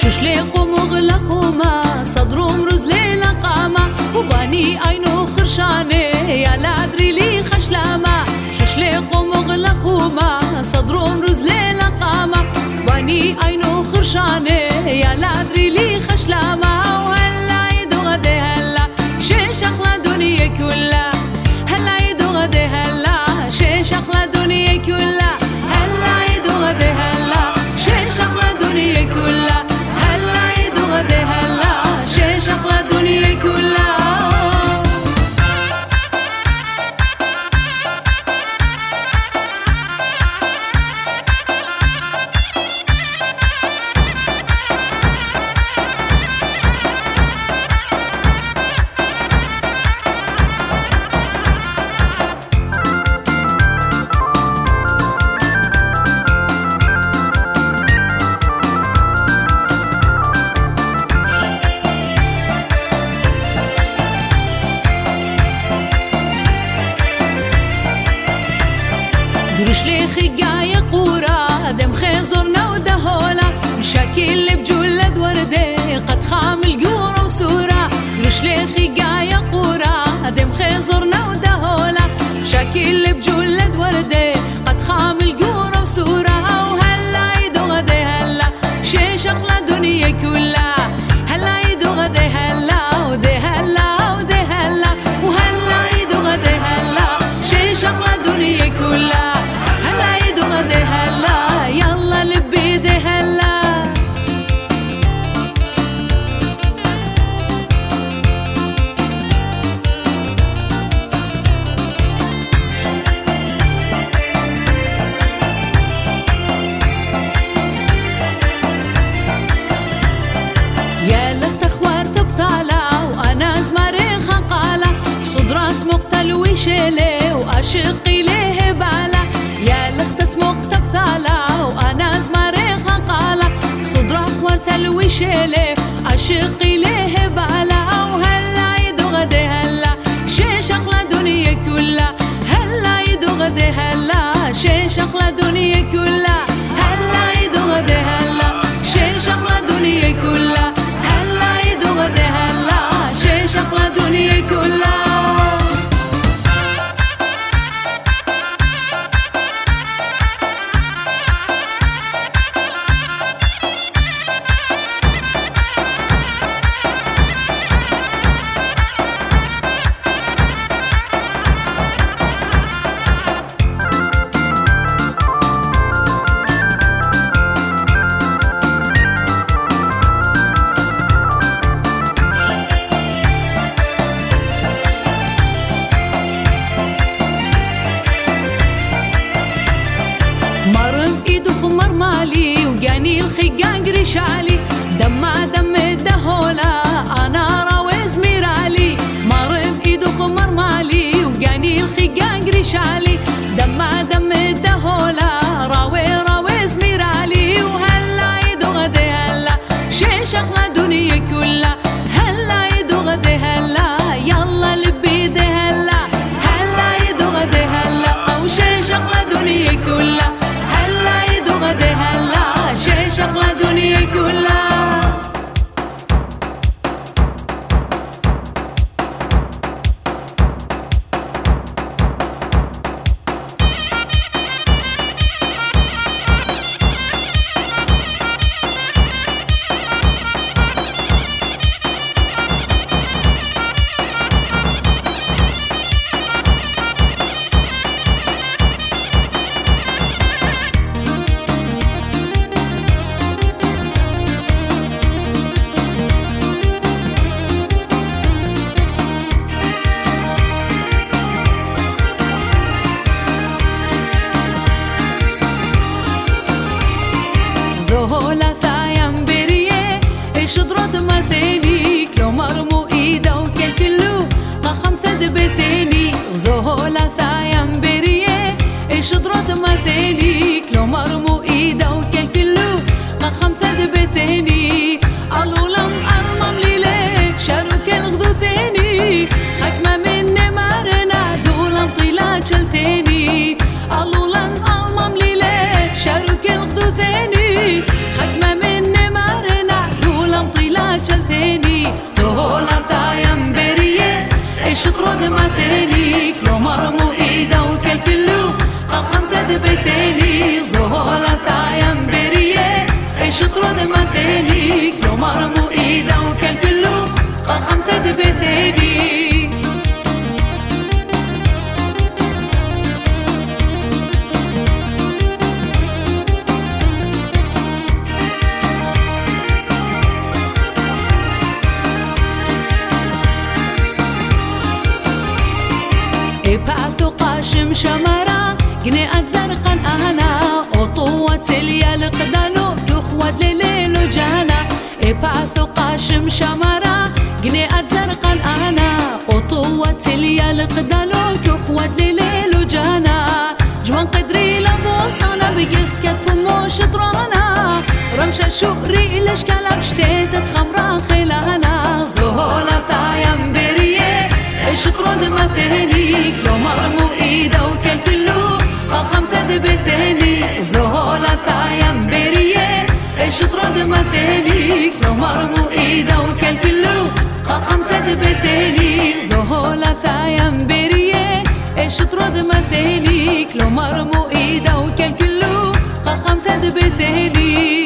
شليق ومغلق وما صدرهم رز ليلة قامة وباني عينو خرشانة يا لادري لي خشلامة شليق ومغلق وما صدرهم رز ليلة قامة باني عينو خرشانة يا لادري لي خشلامة وهلا عيد غدي هلا شيش أخلى دنيا كلها هلا عيد غدي هلا شيش أخلى دنيا كلها هلا عيد غدي هلا شيش أخلى دنيا كلها هلا عيد غدي هلا شيش أخلى دنيا كلها درش لي خقايا قورا دم خيزرنا ودهولا مشاكل بجولد وردي قد خام القورة وسورة درش لي خقايا قورا دم خيزرنا ودهولا مشاكل بجولد وردي قد خام القورة وسورة وهلا عيد غدي هلا شيش أخلى دنيا كلها هلا عيد غدي هلا ودي هلا ودي هلا وهلا عيد غدي هلا شيش أخلى دنيا كلها هلا عيد غدي هلا يلا لبي دي هلا يا لخت اخوارت بطالة وانا زماريخ قالة صد راس مقتل وشيلي واشقي ليه بالا يا لخت اسمقت بطالة وانا زماريخ قالة صد راس اخوارت وشيلي اشقي ليه بالا وهلا عيد غدي هلا شيش اخلى دنيا كلها هلا عيد غدي هلا شيش اخلى دنيا كلها هلا عيد غدي هلا شيش اخلى دنيا كلها هلا عيد غدي هلا شيش اخلى دنيا كلها مرم ايدو خمر مالي وجاني الخقاق رشالي دما دم الدهولا انا راوز ميرالي مرم ايدو خمر مالي وجاني الخقاق رشالي دما دم الدهولا راوز ميرالي وهلا عيد غدي هلا شيش اخلى دنيا كلها هلا عيد غدي هلا يلا لبي دي هلا هلا عيد غدي هلا او شيش اخلى دنيا كلها هلا عيد غدي هلا شيش اخلى دنيا كلها زهولة ثايم بريه ايش ضرد مثيني كلو مرمو ايدا وكلكلو قخم ثد بثيني زهولة ثايم بريه ايش ضرد مثيني كلو مرمو ايدا وكلكلو قخم ثد بثيني الولم المم ليلك شارك الغذو ثيني خكمة من مرنا دولم طيلات شلتيني الولم المم ليلك شارك الغذو ثيني خكمة من مرنا مرمو إيدا وكالكلو خمسة بثاني إبعثوا قاشم شمرة قناء زرقا أنا وطوة اليال قدالو تخوت لليل وجانا إبعثوا قاشم شمرة قناء زرقا أنا وطوة اليال قدالو تخوت لليل وجانا جوان قدري لبوصانا بقيخ كتب موش طرانا رمشة شوري الاشكال بشتيت خمرة خلانا زهولة ثايم بريه الشطرود مثاني كلو مرمو إيدا وكالكلو خمسة بثاني زهولة ثايم بريه الشطرود مثاني كلو مرمو إيدا وكالكلو خمسة بثاني زهولة ثايم بريه الشطرود مثاني كلو مرمو إيدا وكالكلو خمسة بثاني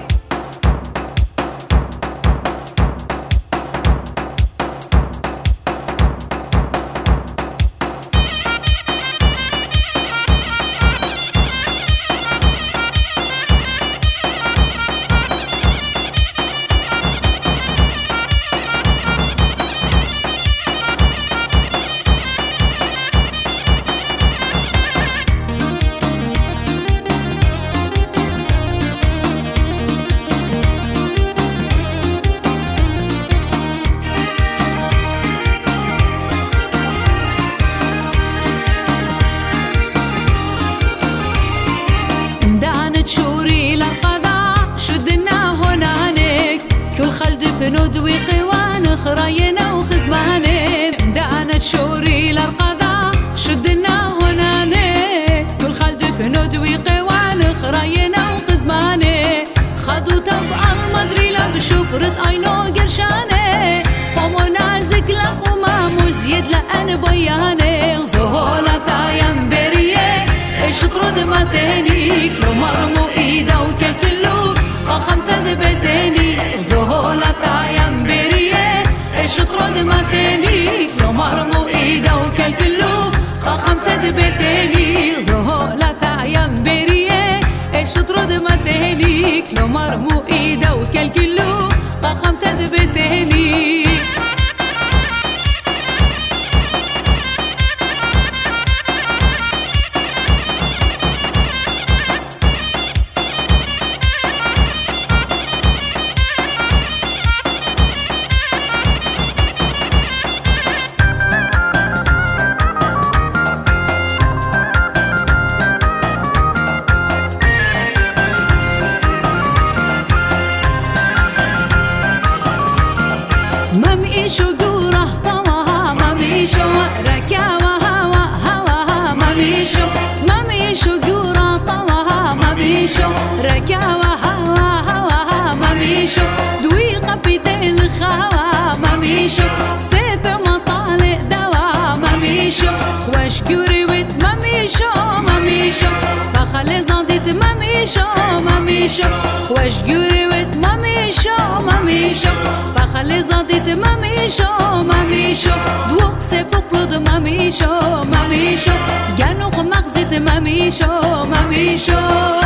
شوري للقضاء شدنا هنانك كل خلد بنود وقوان خراينا وخزمانك دانت شوري للقضاء شدنا هنانك كل خلد بنود وقوان خراينا وخزمانك خدو تبع المدري لبشكرة عينو قرشانك قومنا زقلق وما مزيد لأن بيانك زهولة ثايم بريه الشطرود مثاني كلو مرمو إيدا وكالكلو خمسة بثاني زهولة ثايم بريه الشطرود مثاني كلو مرمو إيدا وكالكلو خمسة بثاني زهولة ثايم بريه الشطرود مثاني كلو مرمو إيدا وكالكلو خمسة بثاني مميشو قوره طواها مميشو ركاوة هوا هواها مميشو قوره طواها مميشو ركاوة هوا هواها مميشو دويقة بدي الخاوة مميشو سيف مطالق دوا مميشو خوش قوري ويت مميشو بخلي زنديت مميشو خوش قوري ويت مميشو بخلي زنديت مميشو دوق سيبو برود مميشو جانوق مغزيت مميشو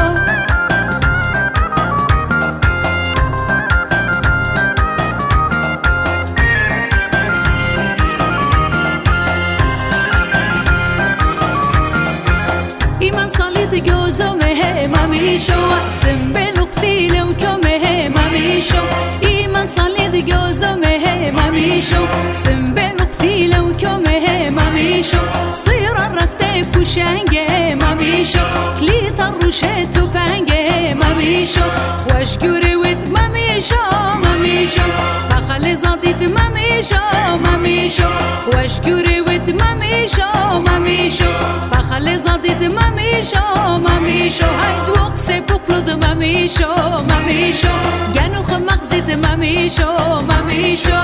إيمان صليت جوزو مه مميشو أقسم بلقتيل وكمه مميشو إيمان صليت جوزو مه مميشو سم بلقتيل وكمه مميشو صير الرختي بوشانجه مميشو كليت الروشيت وبانجه مميشو خوش قوري ويت مميشو بخلي زاديت مميشو خوش قوري ويت مميشو بخلي زاديت مميشو هاي دوق سيبو برود مميشو جانو خمغزيت مميشو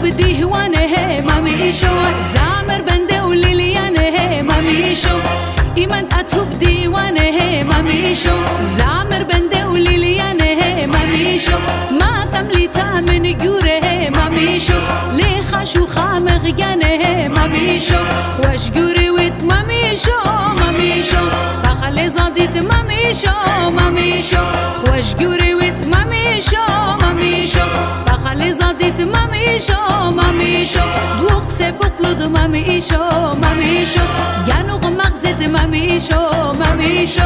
بدي هوانه ما ميشو زامر بنده وليليانه ما ميشو إيمان أتوب ديوانه ما ميشو زامر بنده وليليانه ما ميشو ما تملي تامن جوره ما ميشو لخشو خامغ جانه ما ميشو خوش جوري ويت ما ميشو ما ميشو بخلي زاديت ما ميشو ما ميشو خوش جوري ويت ما ميشو ما ميشو بخلي زاديت ما ميشو ما ميشو بوق سبقلود ما ميشو ما ميشو جانو مغزت ما ميشو ما ميشو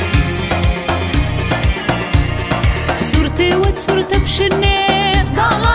صرت بشني